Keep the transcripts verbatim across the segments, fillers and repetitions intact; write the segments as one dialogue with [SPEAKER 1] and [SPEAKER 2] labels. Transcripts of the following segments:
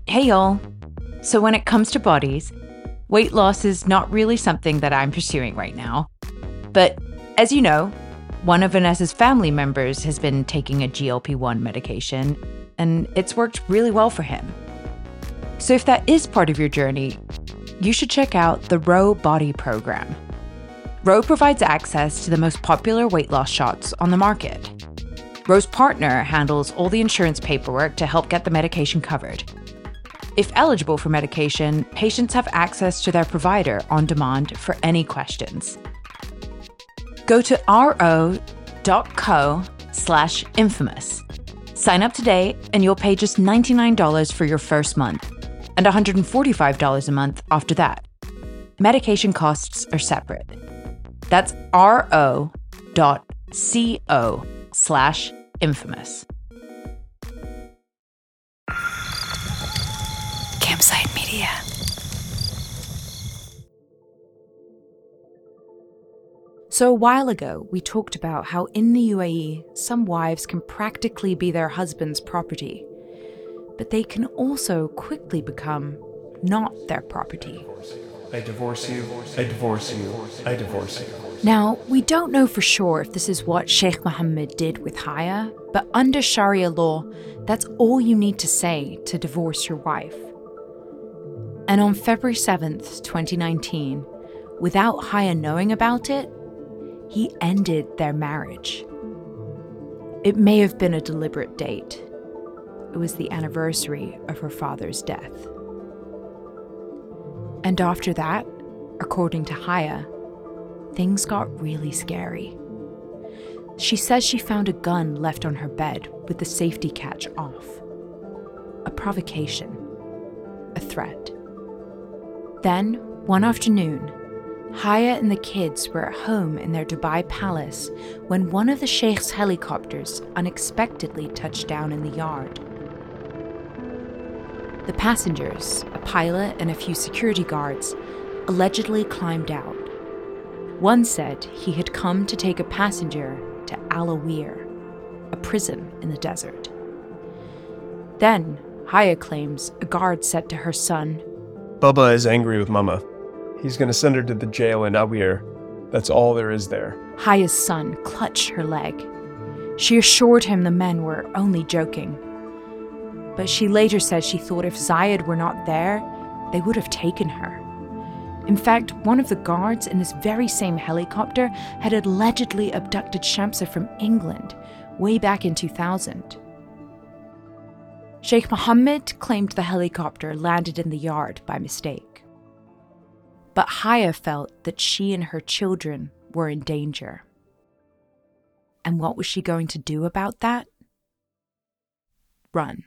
[SPEAKER 1] Hey y'all. So when it comes to bodies, weight loss is not really something that I'm pursuing right now. But as you know, one of Vanessa's family members has been taking a G L P one medication, and it's worked really well for him. So if that is part of your journey, you should check out the Ro Body Program. Ro provides access to the most popular weight loss shots on the market. Ro's partner handles all the insurance paperwork to help get the medication covered. If eligible for medication, patients have access to their provider on demand for any questions. Go to ro.co slash infamous. Sign up today and you'll pay just ninety-nine dollars for your first month and one hundred forty-five dollars a month after that. Medication costs are separate. That's ro.co slash infamous. Campside Media. So a while ago, we talked about how in the U A E, some wives can practically be their husband's property, but they can also quickly become not their property.
[SPEAKER 2] I divorce you, I divorce you, I divorce you.
[SPEAKER 1] Now, we don't know for sure if this is what Sheikh Mohammed did with Haya, but under Sharia law, that's all you need to say to divorce your wife. And on February seventh, twenty nineteen, without Haya knowing about it, he ended their marriage. It may have been a deliberate date. It was the anniversary of her father's death. And after that, according to Haya, things got really scary. She says she found a gun left on her bed with the safety catch off. A provocation. A threat. Then, one afternoon, Haya and the kids were at home in their Dubai palace when one of the Sheikh's helicopters unexpectedly touched down in the yard. The passengers, a pilot and a few security guards, allegedly climbed out. One said he had come to take a passenger to Al-Awir, a prison in the desert. Then, Haya claims a guard said to her son,
[SPEAKER 2] Bubba is angry with Mama. He's going to send her to the jail in Awir. That's all there is there.
[SPEAKER 1] Haya's son clutched her leg. She assured him the men were only joking. But she later said she thought if Zayed were not there, they would have taken her. In fact, one of the guards in this very same helicopter had allegedly abducted Shamsa from England way back in two thousand. Sheikh Mohammed claimed the helicopter landed in the yard by mistake. But Haya felt that she and her children were in danger. And what was she going to do about that? Run.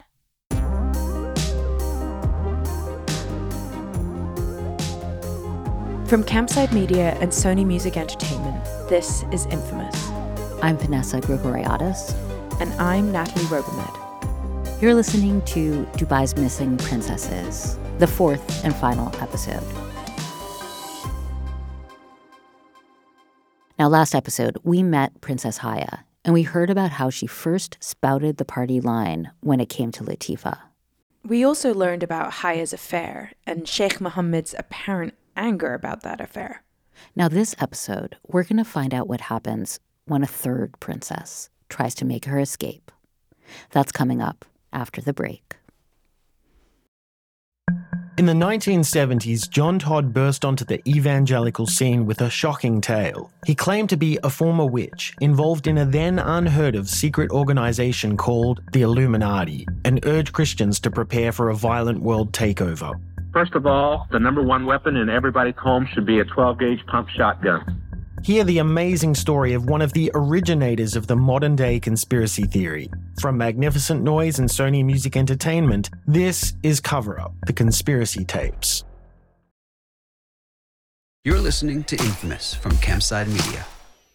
[SPEAKER 1] From Campside Media and Sony Music Entertainment, this is Infamous.
[SPEAKER 3] I'm Vanessa Grigoriadis.
[SPEAKER 1] And I'm Natalie Robomed.
[SPEAKER 3] You're listening to Dubai's Missing Princesses, the fourth and final episode. Now, last episode, we met Princess Haya, and we heard about how she first spouted the party line when it came to Latifa.
[SPEAKER 1] We also learned about Haya's affair and Sheikh Mohammed's apparent anger about that affair.
[SPEAKER 3] Now, this episode, we're going to find out what happens when a third princess tries to make her escape. That's coming up after the break.
[SPEAKER 4] In the nineteen seventies, John Todd burst onto the evangelical scene with a shocking tale. He claimed to be a former witch involved in a then unheard-of secret organization called the Illuminati and urged Christians to prepare for a violent world takeover.
[SPEAKER 5] First of all, the number one weapon in everybody's home should be a twelve gauge pump shotgun.
[SPEAKER 4] Hear the amazing story of one of the originators of the modern-day conspiracy theory. From Magnificent Noise and Sony Music Entertainment, this is Cover Up, the Conspiracy Tapes.
[SPEAKER 6] You're listening to Infamous from Campside Media.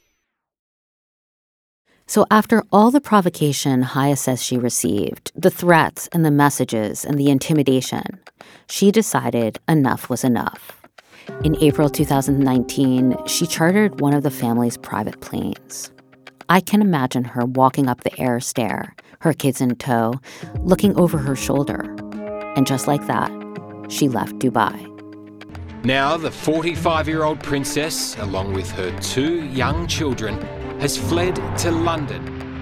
[SPEAKER 3] So after all the provocation Haya says she received, the threats and the messages and the intimidation, she decided enough was enough. In April two thousand nineteen, she chartered one of the family's private planes. I can imagine her walking up the air stair, her kids in tow, looking over her shoulder. And just like that, she left Dubai.
[SPEAKER 7] Now the forty-five-year-old princess, along with her two young children, has fled to London.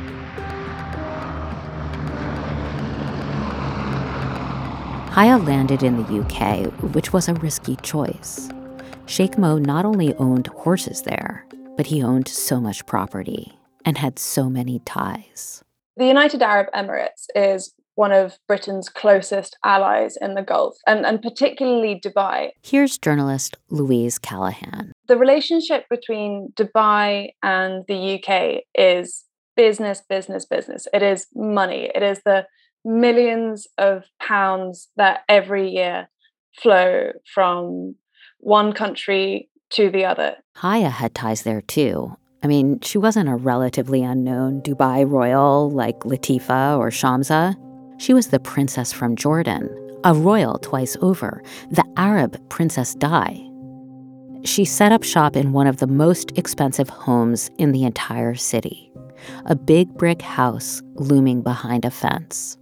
[SPEAKER 3] Haya landed in the U K, which was a risky choice. Sheikh Mo not only owned horses there, but he owned so much property and had so many ties.
[SPEAKER 8] The United Arab Emirates is one of Britain's closest allies in the Gulf, and, and particularly Dubai.
[SPEAKER 3] Here's journalist Louise Callahan.
[SPEAKER 8] The relationship between Dubai and the U K is business, business, business. It is money. It is the millions of pounds that every year flow from one country to the other.
[SPEAKER 3] Haya had ties there too. I mean, she wasn't a relatively unknown Dubai royal like Latifa or Shamsa. She was the princess from Jordan, a royal twice over, the Arab Princess Di. She set up shop in one of the most expensive homes in the entire city, a big brick house looming behind a fence.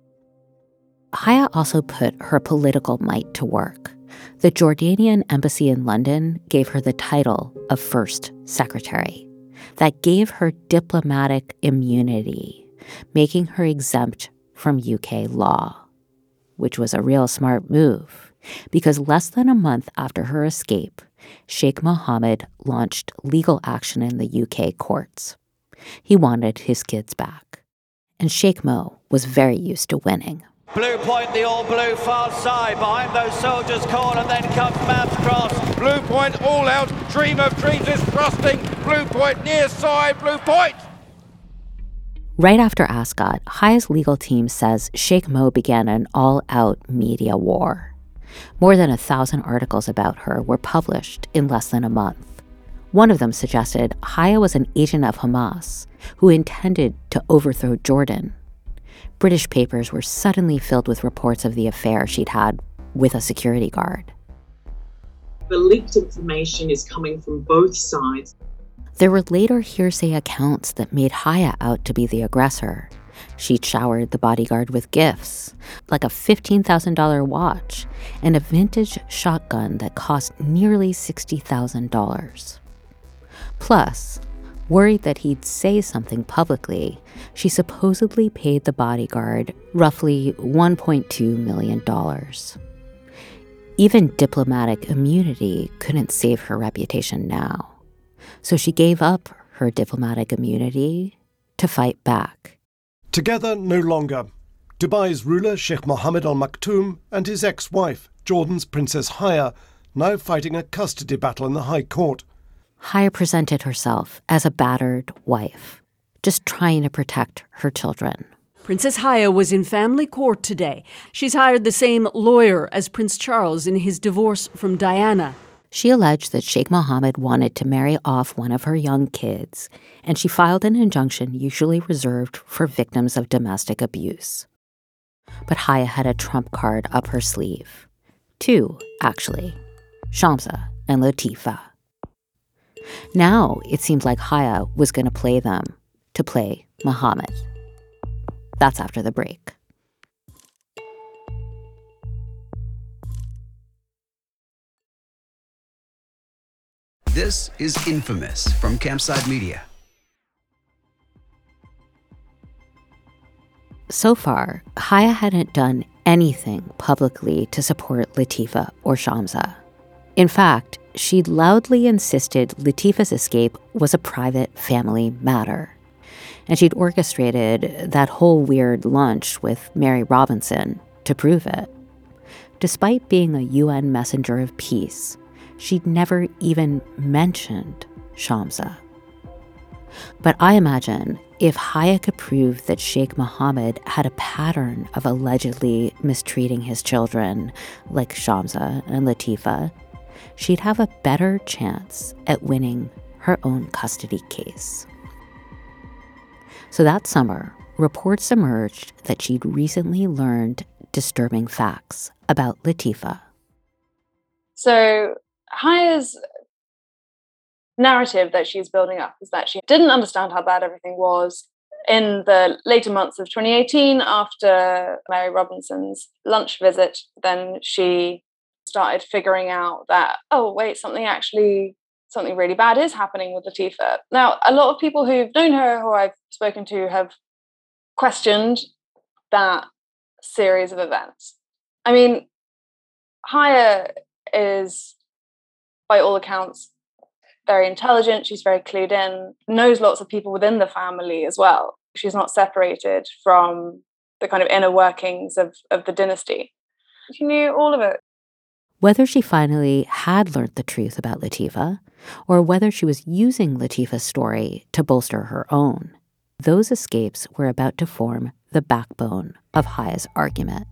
[SPEAKER 3] Haya also put her political might to work. The Jordanian embassy in London gave her the title of First Secretary. That gave her diplomatic immunity, making her exempt from U K law, which was a real smart move, because less than a month after her escape, Sheikh Mohammed launched legal action in the U K courts. He wanted his kids back. And Sheikh Mo was very used to winning.
[SPEAKER 9] Blue point, the all-blue far side. Behind those soldiers, corner, then comes Maps cross.
[SPEAKER 10] Blue point, all out. Dream of dreams is thrusting. Blue point, near side, blue point.
[SPEAKER 3] Right after Ascot, Haya's legal team says Sheikh Mo began an all-out media war. More than a thousand articles about her were published in less than a month. One of them suggested Haya was an agent of Hamas who intended to overthrow Jordan. British papers were suddenly filled with reports of the affair she'd had with a security guard.
[SPEAKER 11] The leaked information is coming from both sides.
[SPEAKER 3] There were later hearsay accounts that made Haya out to be the aggressor. She'd showered the bodyguard with gifts, like a fifteen thousand dollars watch and a vintage shotgun that cost nearly sixty thousand dollars. Plus, worried that he'd say something publicly, she supposedly paid the bodyguard roughly one point two million dollars. Even diplomatic immunity couldn't save her reputation now. So she gave up her diplomatic immunity to fight back.
[SPEAKER 12] Together no longer. Dubai's ruler, Sheikh Mohammed Al Maktoum, and his ex-wife, Jordan's Princess Haya, now fighting a custody battle in the High Court.
[SPEAKER 3] Haya presented herself as a battered wife, just trying to protect her children.
[SPEAKER 13] Princess Haya was in family court today. She's hired the same lawyer as Prince Charles in his divorce from Diana.
[SPEAKER 3] She alleged that Sheikh Mohammed wanted to marry off one of her young kids, and she filed an injunction usually reserved for victims of domestic abuse. But Haya had a trump card up her sleeve. Two, actually. Shamsa and Latifa. Now it seemed like Haya was going to play them to play Mohammed. That's after the break.
[SPEAKER 6] This is Infamous from Campside Media.
[SPEAKER 3] So far, Haya hadn't done anything publicly to support Latifa or Shamsa. In fact, she'd loudly insisted Latifa's escape was a private family matter. And she'd orchestrated that whole weird lunch with Mary Robinson to prove it. Despite being a U N messenger of peace, she'd never even mentioned Shamsa. But I imagine if Haya could prove that Sheikh Mohammed had a pattern of allegedly mistreating his children, like Shamsa and Latifa, she'd have a better chance at winning her own custody case. So that summer, reports emerged that she'd recently learned disturbing facts about Latifa.
[SPEAKER 8] So Haya's narrative that she's building up is that she didn't understand how bad everything was. In the later months of twenty eighteen, after Mary Robinson's lunch visit, then she started figuring out that, oh, wait, something actually, something really bad is happening with Latifah. Now, a lot of people who've known her, who I've spoken to, have questioned that series of events. I mean, Haya is, by all accounts, very intelligent. She's very clued in, knows lots of people within the family as well. She's not separated from the kind of inner workings of, of the dynasty. She knew all of it.
[SPEAKER 3] Whether she finally had learned the truth about Latifah, or whether she was using Latifah's story to bolster her own, those escapes were about to form the backbone of Haya's argument.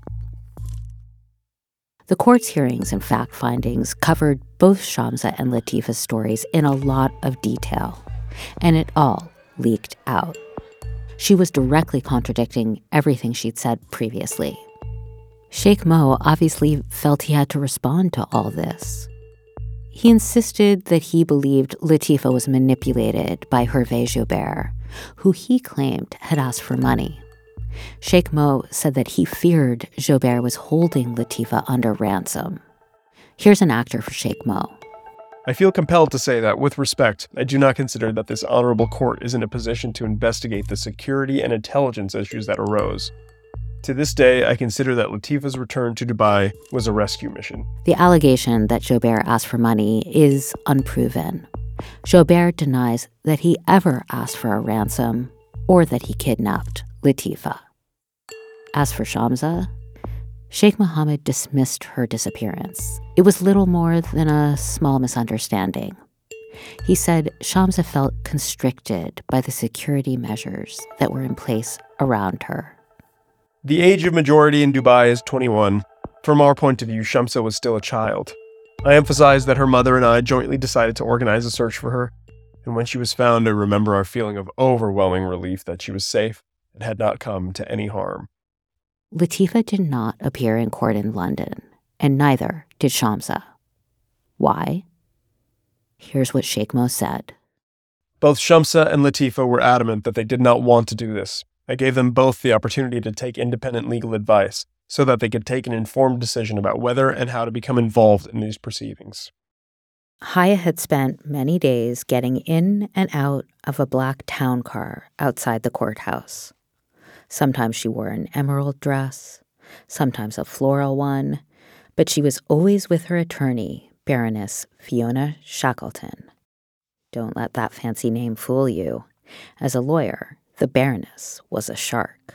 [SPEAKER 3] The court's hearings and fact findings covered both Shamsa and Latifah's stories in a lot of detail, and it all leaked out. She was directly contradicting everything she'd said previously. Sheikh Mo obviously felt he had to respond to all this. He insisted that he believed Latifah was manipulated by Hervé Joubert, who he claimed had asked for money. Sheikh Mo said that he feared Joubert was holding Latifah under ransom. Here's an actor for Sheikh Mo.
[SPEAKER 2] I feel compelled to say that, with respect, I do not consider that this honorable court is in a position to investigate the security and intelligence issues that arose. To this day, I consider that Latifah's return to Dubai was a rescue mission.
[SPEAKER 3] The allegation that Joubert asked for money is unproven. Joubert denies that he ever asked for a ransom or that he kidnapped Latifah. As for Shamsa, Sheikh Mohammed dismissed her disappearance. It was little more than a small misunderstanding. He said Shamsa felt constricted by the security measures that were in place around her.
[SPEAKER 2] The age of majority in Dubai is twenty-one. From our point of view, Shamsa was still a child. I emphasize that her mother and I jointly decided to organize a search for her, and when she was found, I remember our feeling of overwhelming relief that she was safe and had not come to any harm.
[SPEAKER 3] Latifah did not appear in court in London, and neither did Shamsa. Why? Here's what Sheikh Mo said.
[SPEAKER 2] Both Shamsa and Latifah were adamant that they did not want to do this. I gave them both the opportunity to take independent legal advice so that they could take an informed decision about whether and how to become involved in these proceedings.
[SPEAKER 3] Haya had spent many days getting in and out of a black town car outside the courthouse. Sometimes she wore an emerald dress, sometimes a floral one, but she was always with her attorney, Baroness Fiona Shackleton. Don't let that fancy name fool you. As a lawyer, the Baroness was a shark.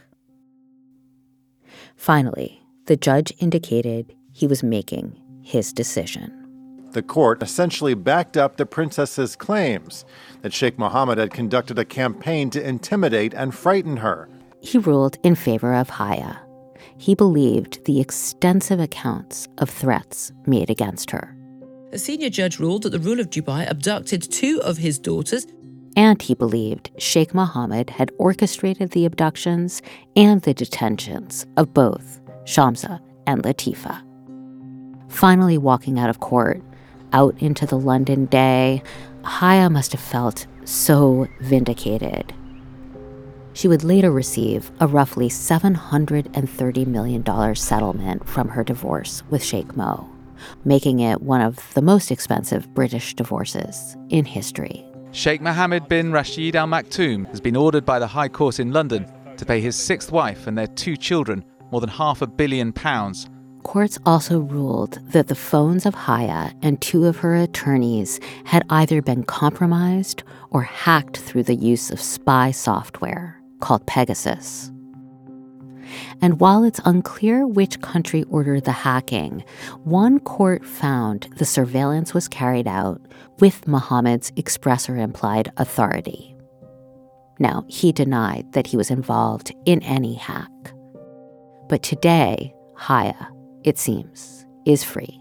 [SPEAKER 3] Finally, the judge indicated he was making his decision.
[SPEAKER 14] The court essentially backed up the princess's claims that Sheikh Mohammed had conducted a campaign to intimidate and frighten her.
[SPEAKER 3] He ruled in favor of Haya. He believed the extensive accounts of threats made against her.
[SPEAKER 15] A senior judge ruled that the ruler of Dubai abducted two of his daughters.
[SPEAKER 3] And he believed Sheikh Mohammed had orchestrated the abductions and the detentions of both Shamsa and Latifah. Finally walking out of court, out into the London day, Haya must have felt so vindicated. She would later receive a roughly seven hundred thirty million dollars settlement from her divorce with Sheikh Mo, making it one of the most expensive British divorces in history.
[SPEAKER 16] Sheikh Mohammed bin Rashid Al Maktoum has been ordered by the High Court in London to pay his sixth wife and their two children more than half a billion pounds.
[SPEAKER 3] Courts also ruled that the phones of Haya and two of her attorneys had either been compromised or hacked through the use of spy software called Pegasus. And while it's unclear which country ordered the hacking, one court found the surveillance was carried out with Mohammed's express or implied authority. Now, he denied that he was involved in any hack. But today, Haya, it seems, is free.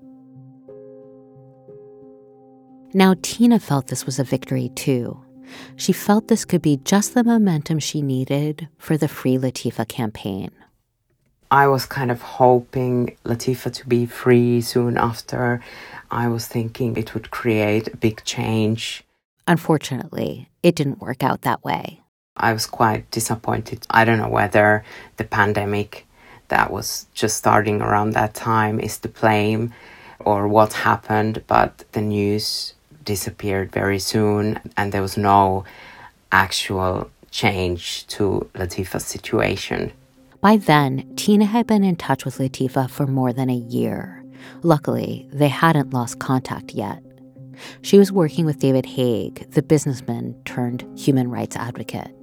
[SPEAKER 3] Now, Tina felt this was a victory too. She felt this could be just the momentum she needed for the Free Latifah campaign.
[SPEAKER 17] I was kind of hoping Latifah to be free soon after. I was thinking it would create a big change.
[SPEAKER 3] Unfortunately, it didn't work out that way.
[SPEAKER 17] I was quite disappointed. I don't know whether the pandemic that was just starting around that time is to blame or what happened, but the news disappeared very soon and there was no actual change to Latifah's situation.
[SPEAKER 3] By then, Tina had been in touch with Latifah for more than a year. Luckily, they hadn't lost contact yet. She was working with David Haig, the businessman turned human rights advocate.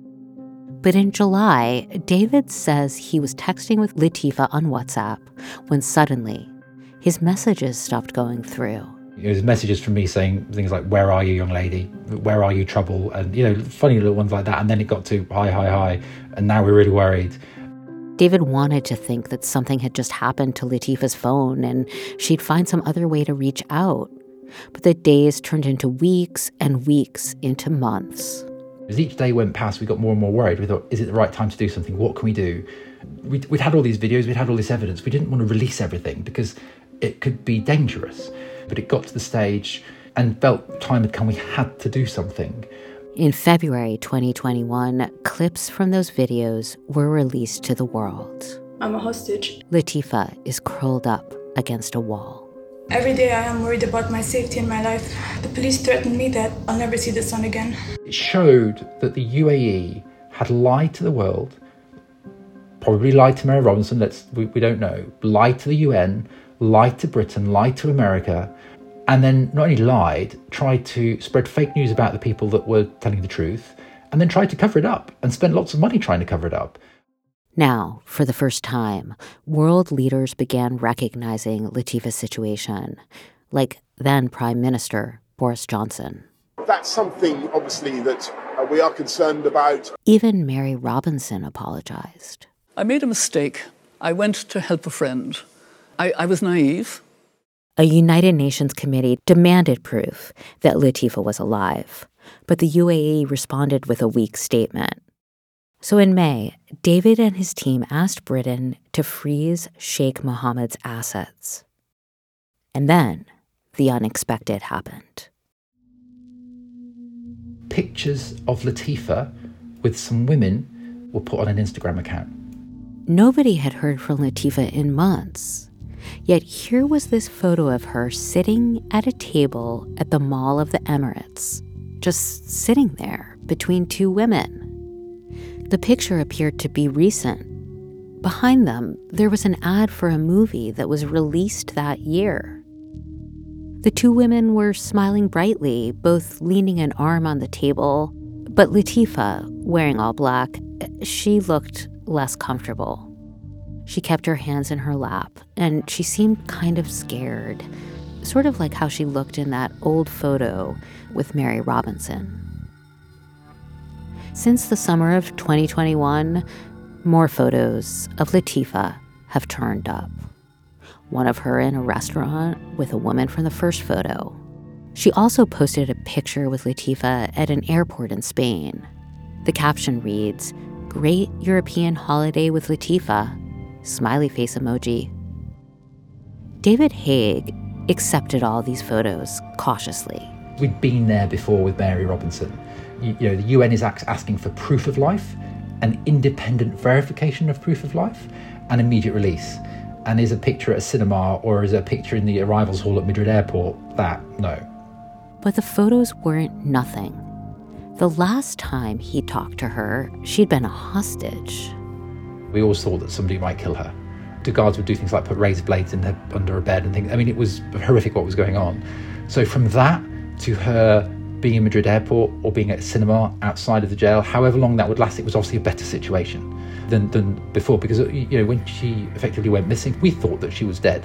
[SPEAKER 3] But in July, David says he was texting with Latifah on WhatsApp when suddenly his messages stopped going through.
[SPEAKER 18] It was messages from me saying things like, "Where are you, young lady? Where are you, trouble?" And, you know, funny little ones like that. And then it got to, "Hi, hi, hi. And now we're really worried."
[SPEAKER 3] David wanted to think that something had just happened to Latifah's phone and she'd find some other way to reach out. But the days turned into weeks and weeks into months.
[SPEAKER 18] As each day went past, we got more and more worried. We thought, is it the right time to do something? What can we do? We'd, we'd had all these videos, we'd had all this evidence. We didn't want to release everything because it could be dangerous. But it got to the stage and felt time had come, we had to do something.
[SPEAKER 3] In February twenty twenty-one, clips from those videos were released to the world.
[SPEAKER 19] I'm a hostage.
[SPEAKER 3] Latifah is curled up against a wall.
[SPEAKER 19] Every day I am worried about my safety and my life. The police threatened me that I'll never see the sun again.
[SPEAKER 18] It showed that the U A E had lied to the world, probably lied to Mary Robinson, let's, we, we don't know, lied to the U N, lied to Britain, lied to America, and then not only lied, tried to spread fake news about the people that were telling the truth, and then tried to cover it up and spent lots of money trying to cover it up.
[SPEAKER 3] Now, for the first time, world leaders began recognizing Latifah's situation, like then Prime Minister Boris Johnson.
[SPEAKER 20] That's something, obviously, that uh, we are concerned about.
[SPEAKER 3] Even Mary Robinson apologized.
[SPEAKER 21] I made a mistake. I went to help a friend. I, I was naive.
[SPEAKER 3] A United Nations committee demanded proof that Latifah was alive, but the U A E responded with a weak statement. So in May, David and his team asked Britain to freeze Sheikh Mohammed's assets. And then the unexpected happened.
[SPEAKER 18] Pictures of Latifah with some women were put on an Instagram account.
[SPEAKER 3] Nobody had heard from Latifah in months. Yet here was this photo of her sitting at a table at the Mall of the Emirates, just sitting there between two women. The picture appeared to be recent. Behind them, there was an ad for a movie that was released that year. The two women were smiling brightly, both leaning an arm on the table. But Latifah, wearing all black, she looked less comfortable. She kept her hands in her lap, and she seemed kind of scared, sort of like how she looked in that old photo with Mary Robinson. Since the summer of twenty twenty-one, more photos of Latifah have turned up. One of her in a restaurant with a woman from the first photo. She also posted a picture with Latifah at an airport in Spain. The caption reads, "Great European holiday with Latifah," smiley face emoji. David Haig accepted all these photos cautiously.
[SPEAKER 18] We'd been there before with Mary Robinson. You, you know, the U N is asking for proof of life, an independent verification of proof of life, and immediate release. And is a picture at a cinema or is a picture in the arrivals hall at Madrid airport that? No.
[SPEAKER 3] But the photos weren't nothing. The last time he talked to her, she'd been a hostage.
[SPEAKER 18] We always thought that somebody might kill her. The guards would do things like put razor blades in her, under her bed and things. I mean, it was horrific what was going on. So from that to her being in Madrid airport or being at a cinema outside of the jail, however long that would last, it was obviously a better situation than, than before, because, you know, when she effectively went missing, we thought that she was dead.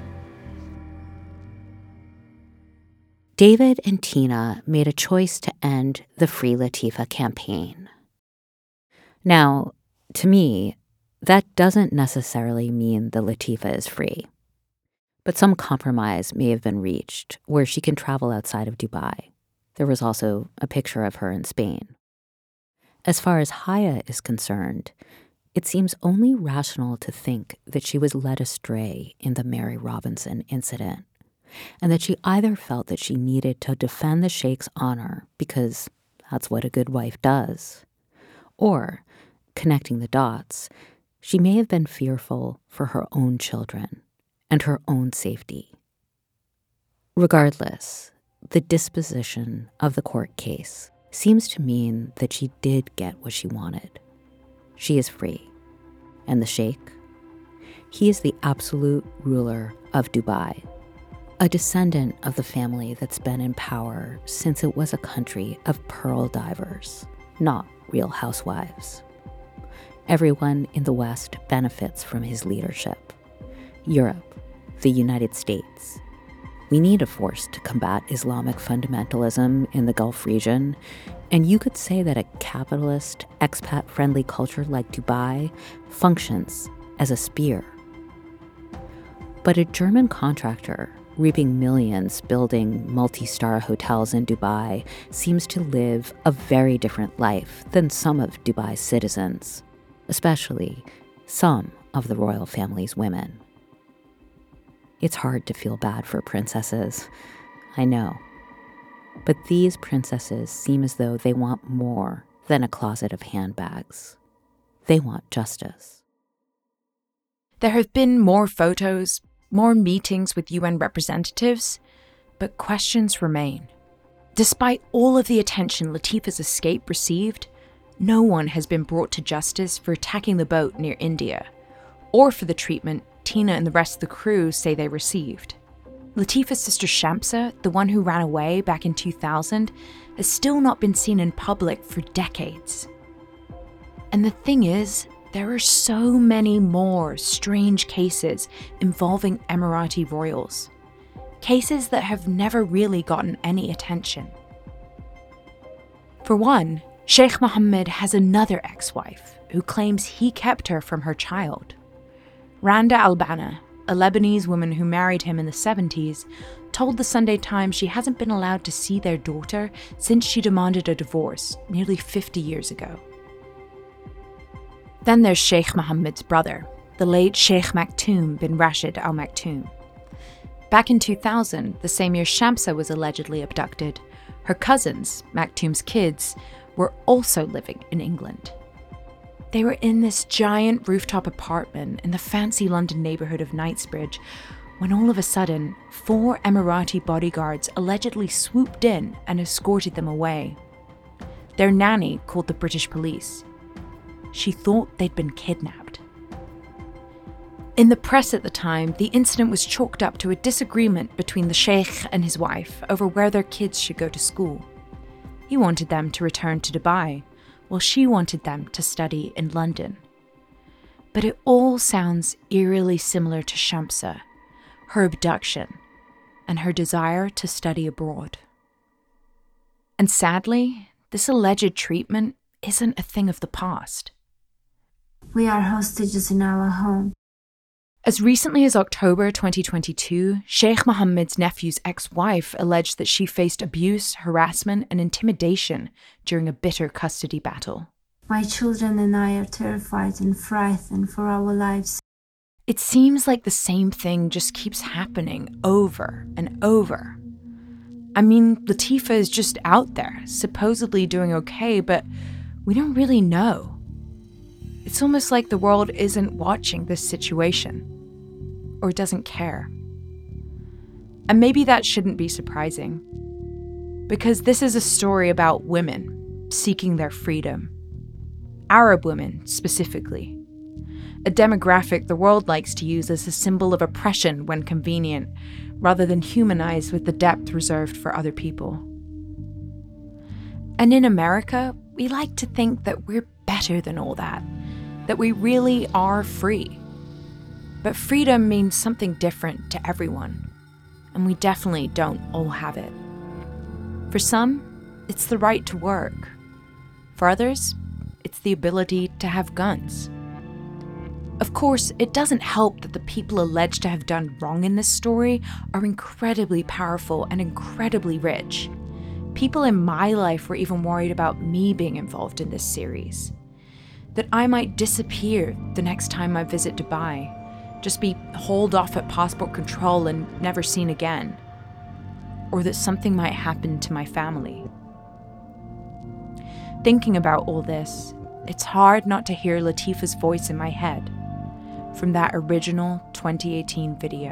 [SPEAKER 3] David and Tina made a choice to end the Free Latifah campaign. Now, to me, that doesn't necessarily mean that Latifah is free. But some compromise may have been reached where she can travel outside of Dubai. There was also a picture of her in Spain. As far as Haya is concerned, it seems only rational to think that she was led astray in the Mary Robinson incident, and that she either felt that she needed to defend the Sheikh's honor because that's what a good wife does, Or, connecting the dots, she may have been fearful for her own children and her own safety. Regardless, the disposition of the court case seems to mean that she did get what she wanted. She is free. And the sheikh? He is the absolute ruler of Dubai, a descendant of the family that's been in power since it was a country of pearl divers, not real housewives. Everyone in the West benefits from his leadership. Europe, the United States. We need a force to combat Islamic fundamentalism in the Gulf region, and you could say that a capitalist, expat-friendly culture like Dubai functions as a spear. But a German contractor reaping millions building multi-star hotels in Dubai seems to live a very different life than some of Dubai's citizens, especially some of the royal family's women. It's hard to feel bad for princesses, I know. But these princesses seem as though they want more than a closet of handbags. They want justice.
[SPEAKER 1] There have been more photos, more meetings with U N representatives, but questions remain. Despite all of the attention Latifa's escape received, no one has been brought to justice for attacking the boat near India, or for the treatment Tina and the rest of the crew say they received. Latifa's sister Shamsa, the one who ran away back in two thousand, has still not been seen in public for decades. And the thing is, there are so many more strange cases involving Emirati royals. Cases that have never really gotten any attention. For one, Sheikh Mohammed has another ex-wife who claims he kept her from her child. Randa Al-Banna, a Lebanese woman who married him in the seventies, told the Sunday Times she hasn't been allowed to see their daughter since she demanded a divorce nearly fifty years ago. Then there's Sheikh Mohammed's brother, the late Sheikh Maktoum bin Rashid Al Maktoum. Back in two thousand, the same year Shamsa was allegedly abducted, her cousins, Maktoum's kids, were also living in England. They were in this giant rooftop apartment in the fancy London neighbourhood of Knightsbridge when all of a sudden, four Emirati bodyguards allegedly swooped in and escorted them away. Their nanny called the British police. She thought they'd been kidnapped. In the press at the time, the incident was chalked up to a disagreement between the sheikh and his wife over where their kids should go to school. He wanted them to return to Dubai, while she wanted them to study in London. But it all sounds eerily similar to Shamsa, her abduction, and her desire to study abroad. And sadly, this alleged treatment isn't a thing of the past.
[SPEAKER 22] We are hostages in our home.
[SPEAKER 1] As recently as October twenty twenty-two, Sheikh Mohammed's nephew's ex-wife alleged that she faced abuse, harassment, and intimidation during a bitter custody battle.
[SPEAKER 22] My children and I are terrified and frightened for our lives.
[SPEAKER 1] It seems like the same thing just keeps happening over and over. I mean, Latifa is just out there, supposedly doing okay, but we don't really know. It's almost like the world isn't watching this situation. Or doesn't care. And maybe that shouldn't be surprising. Because this is a story about women seeking their freedom. Arab women, specifically. A demographic the world likes to use as a symbol of oppression when convenient, rather than humanize with the depth reserved for other people. And in America, we like to think that we're better than all that. That we really are free. But freedom means something different to everyone, and we definitely don't all have it. For some, it's the right to work. For others, it's the ability to have guns. Of course, it doesn't help that the people alleged to have done wrong in this story are incredibly powerful and incredibly rich. People in my life were even worried about me being involved in this series. That I might disappear the next time I visit Dubai. Just be hauled off at passport control and never seen again. Or that something might happen to my family. Thinking about all this, it's hard not to hear Latifah's voice in my head from that original twenty eighteen video.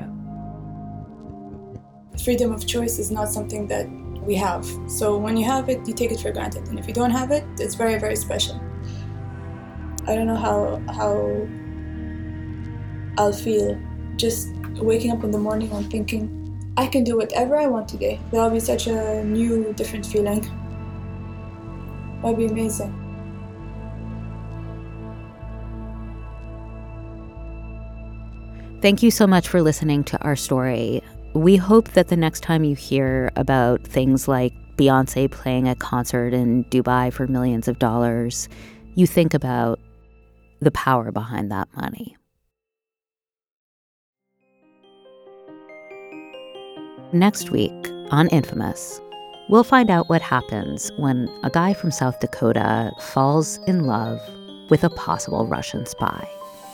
[SPEAKER 19] Freedom of choice is not something that we have. So when you have it, you take it for granted. And if you don't have it, it's very, very special. I don't know how how I'll feel just waking up in the morning and thinking, I can do whatever I want today. That'll be such a new, different feeling. That'll be amazing.
[SPEAKER 3] Thank you so much for listening to our story. We hope that the next time you hear about things like Beyonce playing a concert in Dubai for millions of dollars, you think about the power behind that money. Next week on Infamous, we'll find out what happens when a guy from South Dakota falls in love with a possible Russian spy.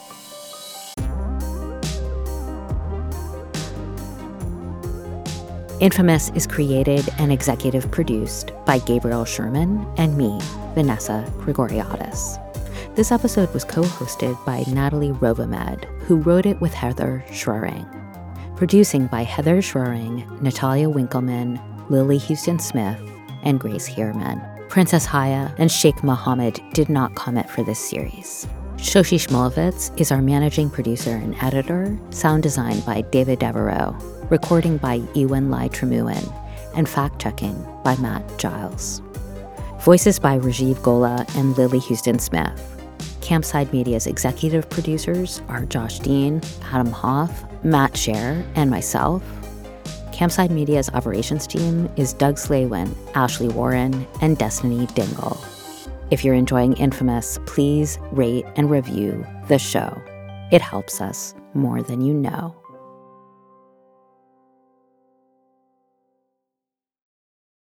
[SPEAKER 3] Infamous is created and executive produced by Gabriel Sherman and me, Vanessa Grigoriadis. This episode was co-hosted by Natalie Rovamed, who wrote it with Heather Schroering. Producing by Heather Schroering, Natalia Winkleman, Lily Houston-Smith, and Grace Heerman. Princess Haya and Sheikh Mohammed did not comment for this series. Shoshi Shmulevitz is our managing producer and editor, sound design by David Devereaux, recording by Ewan Lai Tremuan, and fact-checking by Matt Giles. Voices by Rajiv Gola and Lily Houston-Smith. Campside Media's executive producers are Josh Dean, Adam Hoff, Matt Scher, and myself. Campside Media's operations team is Doug Slaywin, Ashley Warren, and Destiny Dingle. If you're enjoying Infamous, please rate and review the show. It helps us more than you know.